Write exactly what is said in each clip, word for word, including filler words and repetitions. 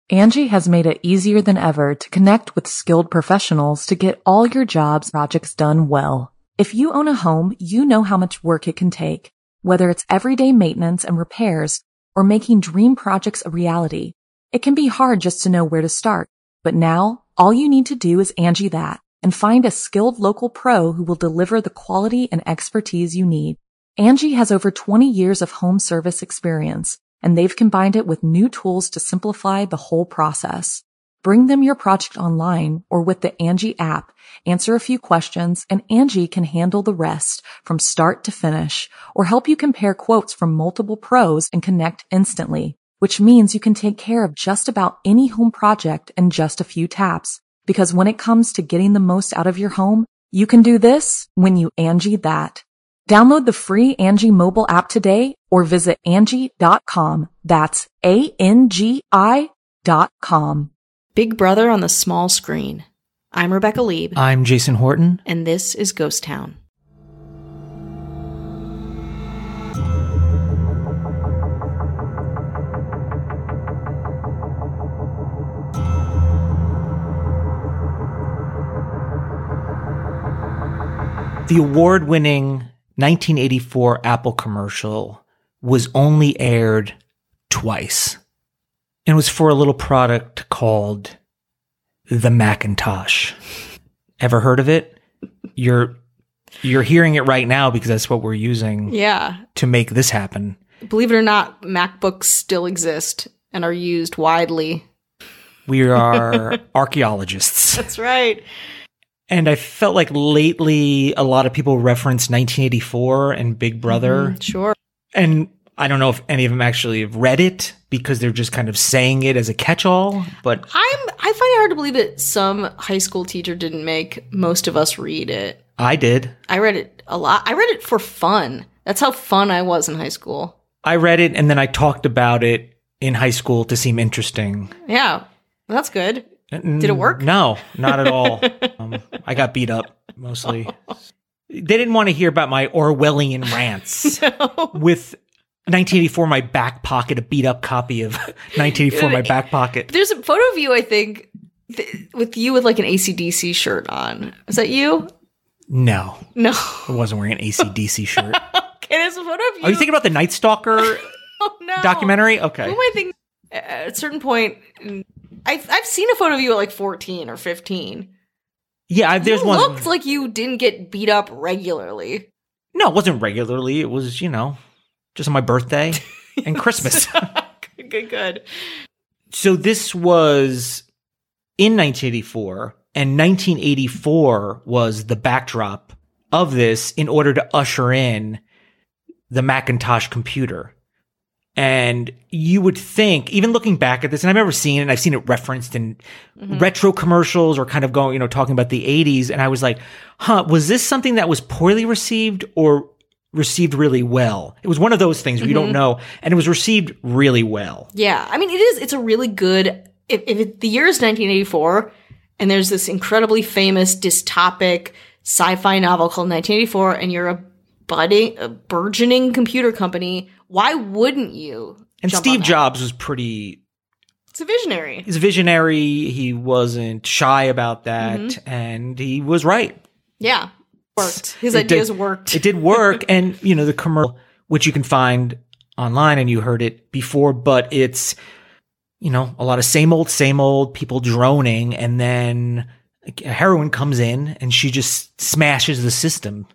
Angie has made it easier than ever to connect with skilled professionals to get all your jobs projects done well. If you own a home, you know how much work it can take, whether it's everyday maintenance and repairs or making dream projects a reality. It can be hard just to know where to start, but now all you need to do is Angie that and find a skilled local pro who will deliver the quality and expertise you need. Angie has over twenty years of home service experience, and they've combined it with new tools to simplify the whole process. Bring them your project online or with the Angie app, answer a few questions, and Angie can handle the rest from start to finish, or help you compare quotes from multiple pros and connect instantly, which means you can take care of just about any home project in just a few taps. Because when it comes to getting the most out of your home, you can do this when you Angie that. Download the free Angie mobile app today or visit Angie dot com. That's A N G I dot com. Big Brother on the small screen. I'm Rebecca Lieb. I'm Jason Horton. And this is Ghost Town. The award-winning nineteen eighty-four Apple commercial was only aired twice. And it was for a little product called the Macintosh. Ever heard of it? You're you're hearing it right now because that's what we're using yeah. to make this happen. Believe it or not, MacBooks still exist and are used widely. We are archaeologists. That's right. And I felt like lately a lot of people reference nineteen eighty-four and Big Brother. Mm-hmm, sure. And I don't know if any of them actually have read it because they're just kind of saying it as a catch-all. But I'm I find it hard to believe that some high school teacher didn't make most of us read it. I did. I read it a lot. I read it for fun. That's how fun I was in high school. I read it and then I talked about it in high school to seem interesting. Yeah, that's good. Did it work? No, not at all. um, I got beat up mostly. They didn't want to hear about my Orwellian rants. No. With nineteen eighty-four in my back pocket, a beat up copy of nineteen eighty-four in my back pocket. There's a photo of you, I think, th- with you with like an A C D C shirt on. Is that you? No. No. I wasn't wearing an A C D C shirt. Okay, there's a photo of you. Are you thinking about the Night Stalker oh, no. documentary? Okay. Who am I thinking? At a certain point, I've, I've seen a photo of you at like fourteen or fifteen. Yeah, I, there's you one. You looked like you didn't get beat up regularly. No, it wasn't regularly. It was, you know, just on my birthday and Christmas. Good, good, good. So this was in nineteen eighty-four, and nineteen eighty-four was the backdrop of this in order to usher in the Macintosh computer. And you would think, even looking back at this, and I've never seen it, and I've seen it referenced in mm-hmm. retro commercials or kind of going, you know, talking about the eighties. And I was like, huh, was this something that was poorly received or received really well? It was one of those things where mm-hmm. you don't know. And it was received really well. Yeah. I mean, it is, it's a really good, if, if it, the year is nineteen eighty-four and there's this incredibly famous dystopic sci-fi novel called nineteen eighty-four and you're a budding, a burgeoning computer company, why wouldn't you? And Steve Jobs was pretty. It's a visionary. He's a visionary. He wasn't shy about that, mm-hmm. and he was right. Yeah, worked. His it ideas did, worked. It did work, and you know the commercial, which you can find online, and you heard it before, but it's you know a lot of same old, same old people droning, and then a heroine comes in, and she just smashes the system.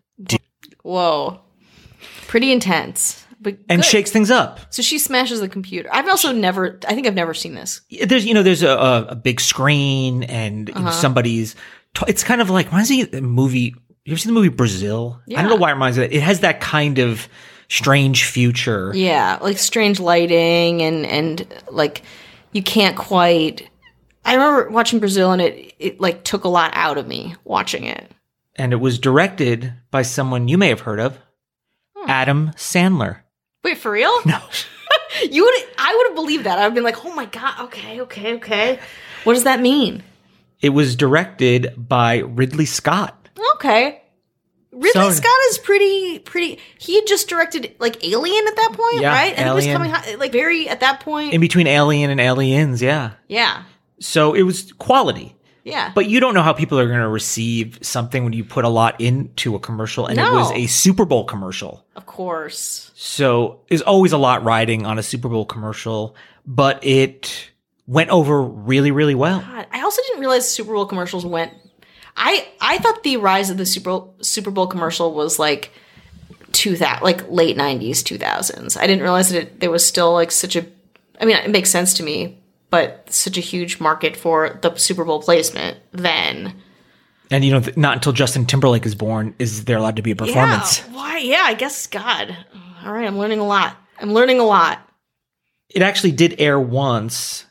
Whoa, pretty intense. But and good. Shakes things up. So she smashes the computer. I've also never, I think I've never seen this. There's, you know, there's a, a, a big screen and uh-huh. you know, somebody's, t- it's kind of like, reminds me of the movie, you ever seen the movie Brazil? Yeah. I don't know why it reminds me of that. It has that kind of strange future. Yeah, like strange lighting and, and like you can't quite, I remember watching Brazil and it, it like took a lot out of me watching it. And it was directed by someone you may have heard of, hmm. Adam Sandler. Wait, for real? No. you would I would have believed that. I would have been like, oh my God, okay, okay, okay. What does that mean? It was directed by Ridley Scott. Okay. Ridley So- Scott is pretty, pretty. He had just directed like Alien at that point, Yeah, right? And Alien. it was coming hot, like very at that point. In between Alien and Aliens, yeah. yeah, So it was quality. yeah. But you don't know how people are going to receive something when you put a lot into a commercial, and it No. was a Super Bowl commercial. Of course. So there's always a lot riding on a Super Bowl commercial, but it went over really, really well. God, I also didn't realize Super Bowl commercials went. I I thought the rise of the Super Super Bowl commercial was like two thousand, like late nineties, two thousands. I didn't realize that it, there was still like such a. I mean, it makes sense to me, but such a huge market for the Super Bowl placement then. And you know, th- not until Justin Timberlake is born is there allowed to be a performance. Yeah, why? Yeah, I guess God. All right, I'm learning a lot. I'm learning a lot. It actually did air once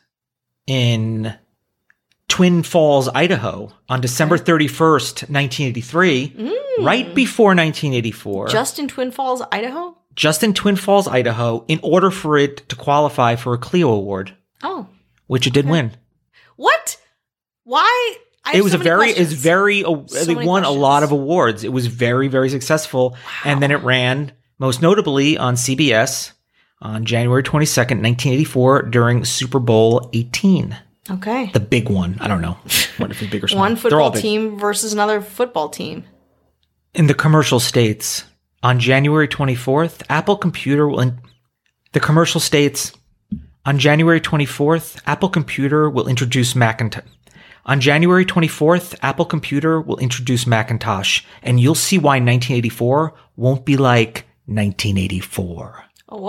in Twin Falls, Idaho on December thirty-first, nineteen eighty-three, right before nineteen eighty-four. Just in Twin Falls, Idaho? Just in Twin Falls, Idaho, in order for it to qualify for a Clio Award, Oh. which it did win. What? Why? I have It was so a many very, it was questions. very, uh, So they many won a questions. lot of awards. It was very, very successful. And then it ran most notably on C B S on January twenty-second, nineteen eighty-four during Super Bowl eighteen. Okay. The big one. I don't know. What if it's big or small? One They're all football big. team versus another football team. In the commercial states, on January twenty-fourth, Apple Computer will, in- the commercial states, on January twenty-fourth, Apple Computer will introduce Macintosh. On January twenty-fourth, Apple Computer will introduce Macintosh, and you'll see why nineteen eighty-four won't be like nineteen eighty-four.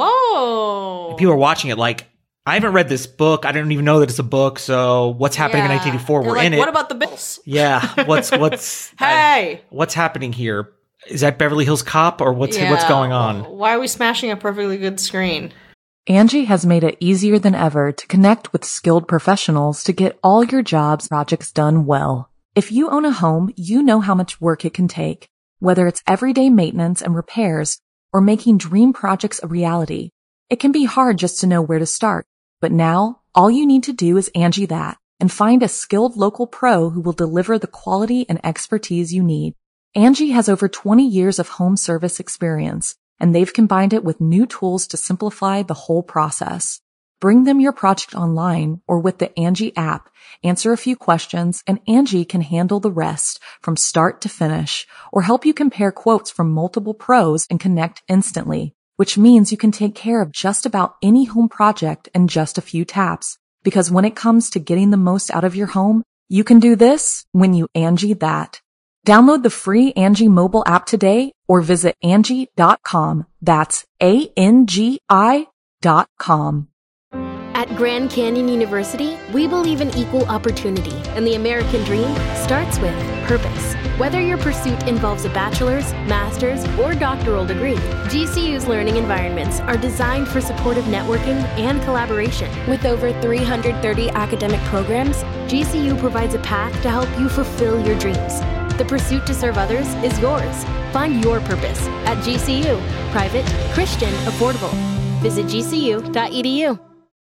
Whoa. People are watching it like, I haven't read this book. I don't even know that it's a book. So what's happening in Yeah. nineteen eighty-four? They're We're like, in it. What about the Bills? Yeah. What's, what's, Hey. what's happening here? Is that Beverly Hills Cop or what's, what's Yeah. going on? Why are we smashing a perfectly good screen? Angie has made it easier than ever to connect with skilled professionals to get all your jobs projects done well. If you own a home, you know how much work it can take, whether it's everyday maintenance and repairs or making dream projects a reality. It can be hard just to know where to start, but now all you need to do is Angie that and find a skilled local pro who will deliver the quality and expertise you need. Angie has over twenty years of home service experience, and they've combined it with new tools to simplify the whole process. Bring them your project online or with the Angie app, answer a few questions, and Angie can handle the rest from start to finish or help you compare quotes from multiple pros and connect instantly, which means you can take care of just about any home project in just a few taps. Because when it comes to getting the most out of your home, you can do this when you Angie that. Download the free Angie mobile app today or visit Angie dot com. That's A N G I dot com. At Grand Canyon University, we believe in equal opportunity, and the American dream starts with purpose. Whether your pursuit involves a bachelor's, master's, or doctoral degree, G C U's learning environments are designed for supportive networking and collaboration. With over three hundred thirty academic programs, G C U provides a path to help you fulfill your dreams. The pursuit to serve others is yours. Find your purpose at G C U. Private, Christian, affordable. Visit G C U dot E D U.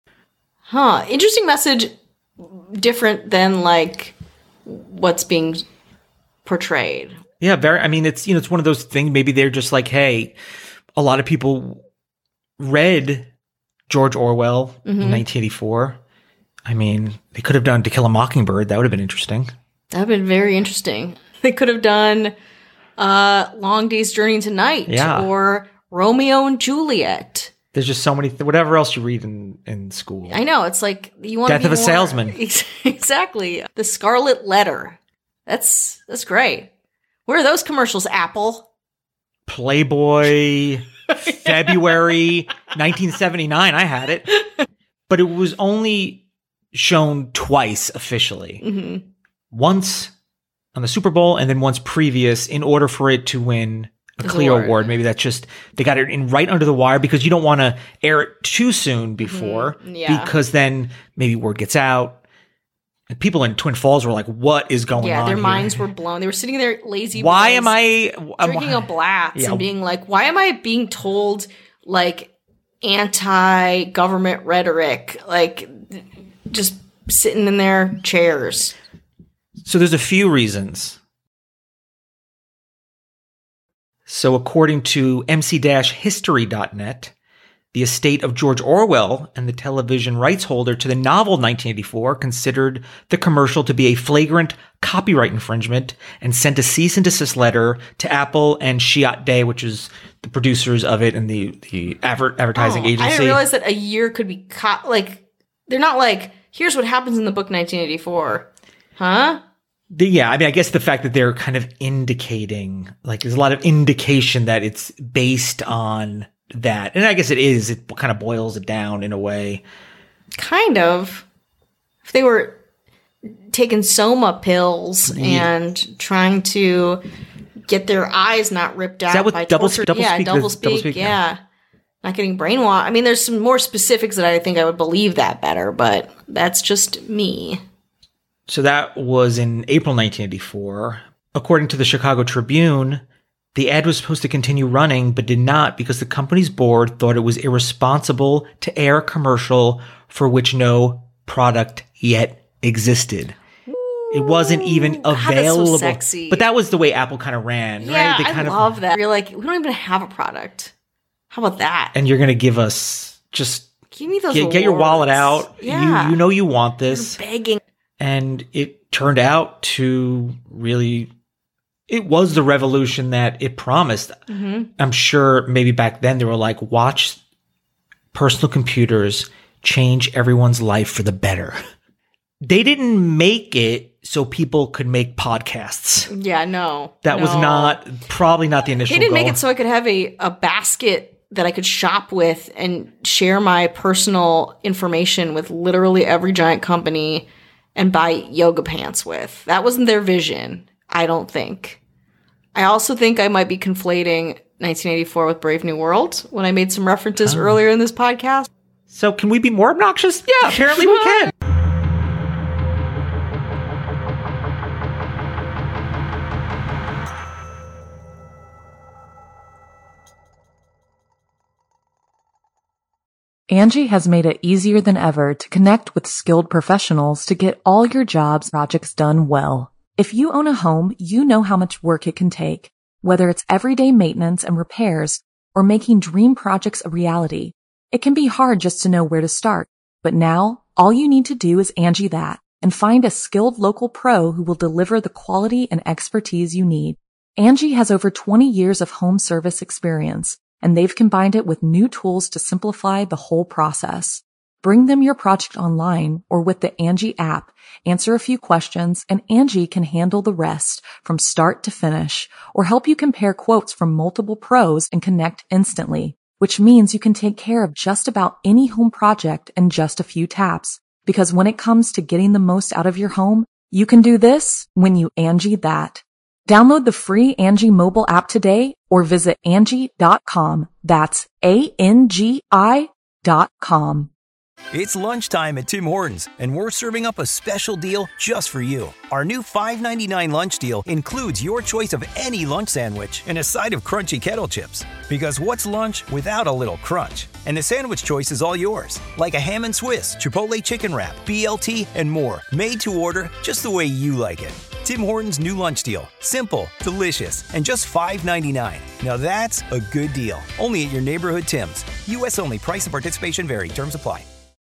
Huh. Interesting message. Different than like what's being portrayed. Yeah, very. I mean, it's, you know, it's one of those things. Maybe they're just like, hey, a lot of people read George Orwell Mm-hmm. in nineteen eighty-four. I mean, they could have done To Kill a Mockingbird. That would have been interesting. That would have been very interesting. They could have done uh, Long Day's Journey into Night Yeah. or Romeo and Juliet. There's just so many, th- whatever else you read in, in school. I know. It's like you want Death to be of a more- Salesman. Exactly. The Scarlet Letter. That's that's great. Where are those commercials, Apple? Playboy, February nineteen seventy-nine. I had it. But it was only shown twice officially. Mm-hmm. Once on the Super Bowl and then once previous in order for it to win a The Clio award. award. Maybe that's just, they got it in right under the wire because you don't want to air it too soon before Mhm. Yeah. because then maybe word gets out. And people in Twin Falls were like, what is going Yeah, on their here? minds were blown. They were sitting there lazy. Why boys, am I am drinking a Blatz Yeah. and being like, why am I being told like anti-government rhetoric? Like just sitting in their chairs. So there's a few reasons So according to M C history dot net, the estate of George Orwell and the television rights holder to the novel nineteen eighty-four considered the commercial to be a flagrant copyright infringement and sent a cease and desist letter to Apple and Chiat/Day, which is the producers of it and the, the adver- advertising oh, agency. I didn't realize that a year could be co- like, they're not like, here's what happens in the book nineteen eighty-four. Huh? The, yeah, I mean, I guess the fact that they're kind of indicating, like, there's a lot of indication that it's based on that. And I guess it is. It kind of boils it down in a way. Kind of. If they were taking soma pills Yeah. and trying to get their eyes not ripped out that what by double- torture. double yeah, speak- double double speak. speak, yeah. yeah. Not getting brainwashed. I mean, there's some more specifics that I think I would believe that better, but that's just me. So that was in April nineteen eighty-four. According to the Chicago Tribune, the ad was supposed to continue running, but did not because the company's board thought it was irresponsible to air a commercial for which no product yet existed. It wasn't even God, that's so available. sexy. But that was the way Apple kind of ran, Yeah, right? They I kind love of, that. You're like, we don't even have a product. How about that? and you're going to give us just Give me those get, get your wallet awards. out. Yeah. You, you know you want this. You're begging. And it turned out to really, it was the revolution that it promised. Mm-hmm. I'm sure maybe back then they were like, watch personal computers change everyone's life for the better. They didn't make it so people could make podcasts. Yeah, no. That no. was not, probably not the initial They didn't goal. make it so I could have a, a basket that I could shop with and share my personal information with literally every giant company and buy yoga pants with. That wasn't their vision, I don't think. I also think I might be conflating nineteen eighty-four with Brave New World when I made some references Oh. earlier in this podcast. So can we be more obnoxious? Yeah, apparently we can. Angie has made it easier than ever to connect with skilled professionals to get all your jobs projects done well. If you own a home, you know how much work it can take, whether it's everyday maintenance and repairs or making dream projects a reality. It can be hard just to know where to start, but now all you need to do is Angie that and find a skilled local pro who will deliver the quality and expertise you need. Angie has over twenty years of home service experience, and they've combined it with new tools to simplify the whole process. Bring them your project online or with the Angie app, answer a few questions, and Angie can handle the rest from start to finish or help you compare quotes from multiple pros and connect instantly, which means you can take care of just about any home project in just a few taps. Because when it comes to getting the most out of your home, you can do this when you Angie that. Download the free Angie mobile app today or visit Angie dot com. That's A N G I dot com. It's lunchtime at Tim Hortons, and we're serving up a special deal just for you. Our new five ninety-nine lunch deal includes your choice of any lunch sandwich and a side of crunchy kettle chips. Because what's lunch without a little crunch? And the sandwich choice is all yours, like a ham and Swiss, Chipotle chicken wrap, B L T, and more, made to order just the way you like it. Tim Hortons' new lunch deal. Simple, delicious, and just five ninety-nine. Now that's a good deal. Only at your neighborhood Tim's. U S only. Price and participation vary. Terms apply.